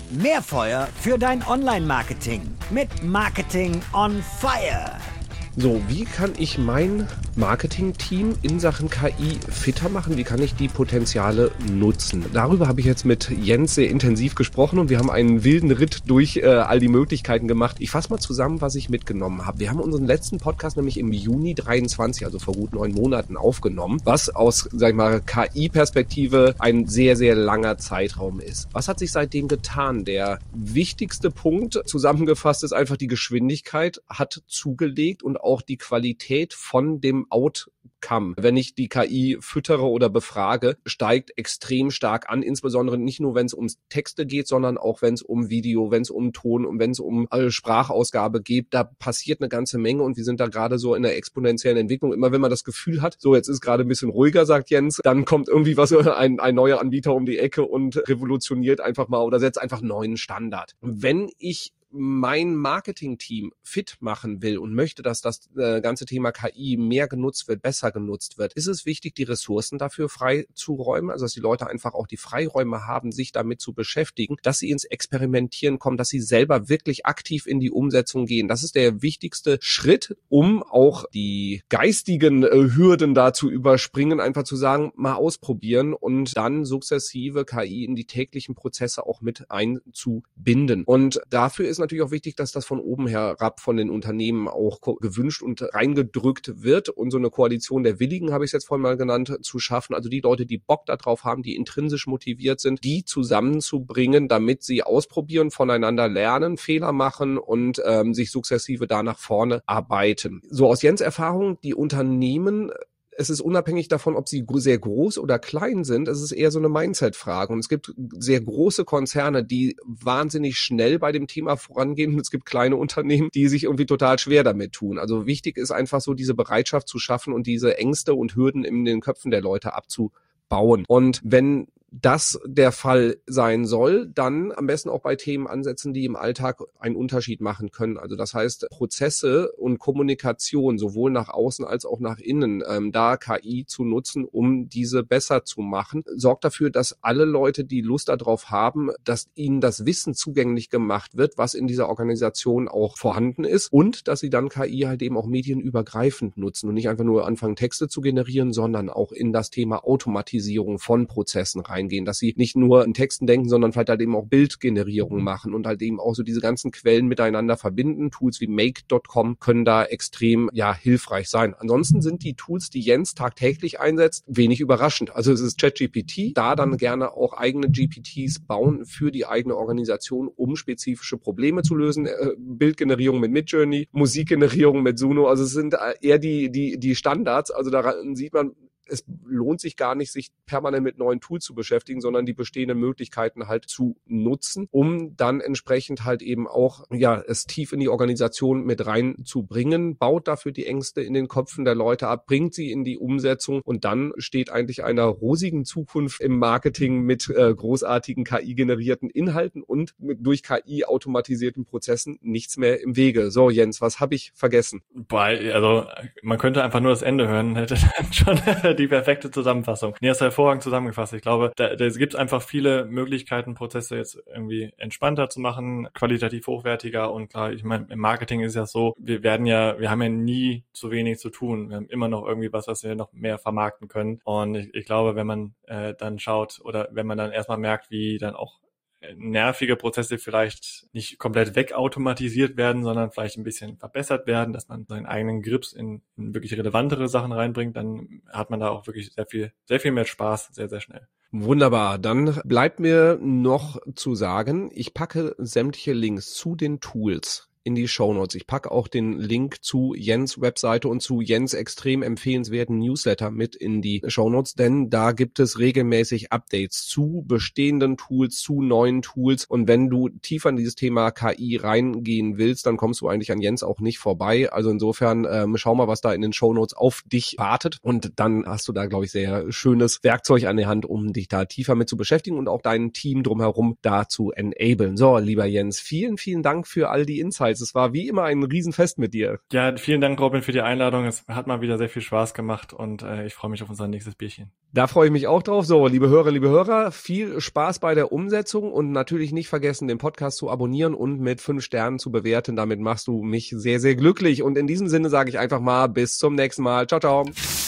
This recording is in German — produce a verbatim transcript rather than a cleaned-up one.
Mehr Feuer für dein Online-Marketing mit Marketing on Fire. So, wie kann ich mein Marketing-Team in Sachen K I fitter machen? Wie kann ich die Potenziale nutzen? Darüber habe ich jetzt mit Jens sehr intensiv gesprochen und wir haben einen wilden Ritt durch äh, all die Möglichkeiten gemacht. Ich fasse mal zusammen, was ich mitgenommen habe. Wir haben unseren letzten Podcast nämlich im Juni dreiundzwanzig, also vor gut neun Monaten, aufgenommen, was aus, sag ich mal, K I-Perspektive ein sehr, sehr langer Zeitraum ist. Was hat sich seitdem getan? Der wichtigste Punkt, zusammengefasst, ist einfach, die Geschwindigkeit hat zugelegt und auch die Qualität von dem Outcome, wenn ich die K I füttere oder befrage, steigt extrem stark an, insbesondere nicht nur, wenn es um Texte geht, sondern auch, wenn es um Video, wenn es um Ton und wenn es um äh, Sprachausgabe geht. Da passiert eine ganze Menge und wir sind da gerade so in der exponentiellen Entwicklung. Immer wenn man das Gefühl hat, so jetzt ist gerade ein bisschen ruhiger, sagt Jens, dann kommt irgendwie was, ein, ein neuer Anbieter um die Ecke und revolutioniert einfach mal oder setzt einfach einen neuen Standard. Wenn ich mein Marketing-Team fit machen will und möchte, dass das äh, ganze Thema K I mehr genutzt wird, besser genutzt wird, ist es wichtig, die Ressourcen dafür freizuräumen, also dass die Leute einfach auch die Freiräume haben, sich damit zu beschäftigen, dass sie ins Experimentieren kommen, dass sie selber wirklich aktiv in die Umsetzung gehen. Das ist der wichtigste Schritt, um auch die geistigen äh, Hürden da zu überspringen, einfach zu sagen, mal ausprobieren und dann sukzessive K I in die täglichen Prozesse auch mit einzubinden. Und dafür ist natürlich auch wichtig, dass das von oben herab von den Unternehmen auch gewünscht und reingedrückt wird und so eine Koalition der Willigen, habe ich es jetzt vorhin mal genannt, zu schaffen. Also die Leute, die Bock darauf haben, die intrinsisch motiviert sind, die zusammenzubringen, damit sie ausprobieren, voneinander lernen, Fehler machen und ähm, sich sukzessive da nach vorne arbeiten. So aus Jens Erfahrung, die Unternehmen, es ist unabhängig davon, ob sie sehr groß oder klein sind, es ist eher so eine Mindset-Frage. Und es gibt sehr große Konzerne, die wahnsinnig schnell bei dem Thema vorangehen. Und es gibt kleine Unternehmen, die sich irgendwie total schwer damit tun. Also wichtig ist einfach so, diese Bereitschaft zu schaffen und diese Ängste und Hürden in den Köpfen der Leute abzubauen. Und wenn das der Fall sein soll, dann am besten auch bei Themen ansetzen, die im Alltag einen Unterschied machen können. Also das heißt, Prozesse und Kommunikation sowohl nach außen als auch nach innen, ähm, da K I zu nutzen, um diese besser zu machen, sorgt dafür, dass alle Leute, die Lust darauf haben, dass ihnen das Wissen zugänglich gemacht wird, was in dieser Organisation auch vorhanden ist und dass sie dann K I halt eben auch medienübergreifend nutzen und nicht einfach nur anfangen, Texte zu generieren, sondern auch in das Thema Automatisierung von Prozessen rein gehen, dass sie nicht nur in Texten denken, sondern vielleicht halt eben auch Bildgenerierung machen und halt eben auch so diese ganzen Quellen miteinander verbinden. Tools wie make Punkt com können da extrem ja hilfreich sein. Ansonsten sind die Tools, die Jens tagtäglich einsetzt, wenig überraschend. Also es ist ChatGPT, da dann gerne auch eigene G P Ts bauen für die eigene Organisation, um spezifische Probleme zu lösen. Äh, Bildgenerierung mit Midjourney, Musikgenerierung mit Suno, also es sind eher die die die Standards. Also daran sieht man, es lohnt sich gar nicht, sich permanent mit neuen Tools zu beschäftigen, sondern die bestehenden Möglichkeiten halt zu nutzen, um dann entsprechend halt eben auch, ja, es tief in die Organisation mit reinzubringen, baut dafür die Ängste in den Köpfen der Leute ab, bringt sie in die Umsetzung und dann steht eigentlich einer rosigen Zukunft im Marketing mit äh, großartigen K I-generierten Inhalten und mit durch K I automatisierten Prozessen nichts mehr im Wege. So, Jens, was habe ich vergessen? Boah, also man könnte einfach nur das Ende hören, hätte dann schon die perfekte Zusammenfassung. Nee, hast du hervorragend zusammengefasst. Ich glaube, da, da gibt es einfach viele Möglichkeiten, Prozesse jetzt irgendwie entspannter zu machen, qualitativ hochwertiger und klar, ich meine, im Marketing ist ja so, wir werden ja, wir haben ja nie zu wenig zu tun. Wir haben immer noch irgendwie was, was wir noch mehr vermarkten können. Und ich, ich glaube, wenn man äh, dann schaut oder wenn man dann erstmal merkt, wie dann auch nervige Prozesse vielleicht nicht komplett wegautomatisiert werden, sondern vielleicht ein bisschen verbessert werden, dass man seinen eigenen Grips in, in wirklich relevantere Sachen reinbringt, dann hat man da auch wirklich sehr viel, sehr viel mehr Spaß, sehr, sehr schnell. Wunderbar. Dann bleibt mir noch zu sagen, ich packe sämtliche Links zu den Tools in die Shownotes. Ich packe auch den Link zu Jens Webseite und zu Jens extrem empfehlenswerten Newsletter mit in die Shownotes, denn da gibt es regelmäßig Updates zu bestehenden Tools, zu neuen Tools und wenn du tiefer in dieses Thema K I reingehen willst, dann kommst du eigentlich an Jens auch nicht vorbei. Also insofern ähm, schau mal, was da in den Shownotes auf dich wartet und dann hast du da, glaube ich, sehr schönes Werkzeug an der Hand, um dich da tiefer mit zu beschäftigen und auch dein Team drumherum da zu enablen. So, lieber Jens, vielen, vielen Dank für all die Insights, ebenfalls. Es war wie immer ein Riesenfest mit dir. Ja, vielen Dank, Robin, für die Einladung. Es hat mal wieder sehr viel Spaß gemacht und äh, ich freue mich auf unser nächstes Bierchen. Da freue ich mich auch drauf. So, liebe Hörer, liebe Hörer, viel Spaß bei der Umsetzung und natürlich nicht vergessen, den Podcast zu abonnieren und mit fünf Sternen zu bewerten. Damit machst du mich sehr, sehr glücklich. Und in diesem Sinne sage ich einfach mal bis zum nächsten Mal. Ciao, ciao.